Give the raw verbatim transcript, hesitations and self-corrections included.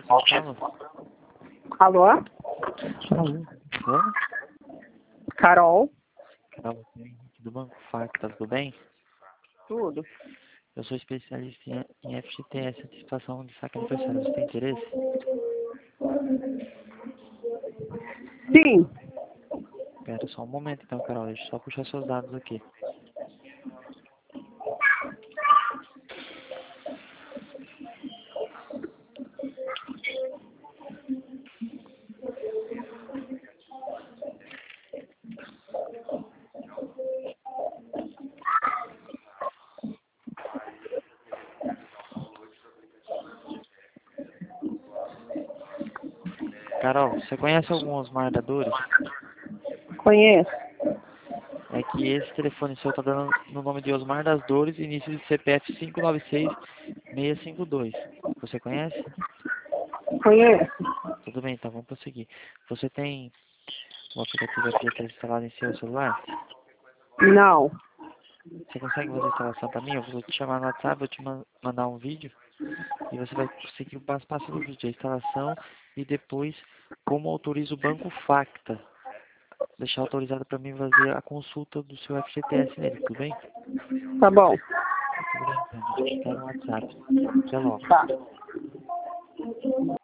quem fala? Alô? Alô? Alô? Carol? Carol, do Banco Facta, tudo bem? Tudo. Eu sou especialista em, em F G T S, antecipação de saque aniversário. Você tem interesse? Sim. Espera só um momento então, Carol. Deixa eu só puxar seus dados aqui. Carol, você conhece algum Osmar da Dores? Conheço. É que esse telefone seu tá dando no nome de Osmar das Dores, início de C P F cinco nove seis seis cinco dois. Você conhece? Conheço. Tudo bem, então vamos prosseguir. Você tem o aplicativo F G T S instalado em seu celular? Não. Você consegue fazer a instalação para mim? Eu vou te chamar no WhatsApp, vou te man mandar um vídeo e você vai conseguir o passo a passo do vídeo, a instalação e depois como autoriza o Banco Facta. Deixar autorizado para mim fazer a consulta do seu F G T S nele, tudo bem? Tá bom. Tudo bem, então. Vou te citar no WhatsApp. Até logo. Tá.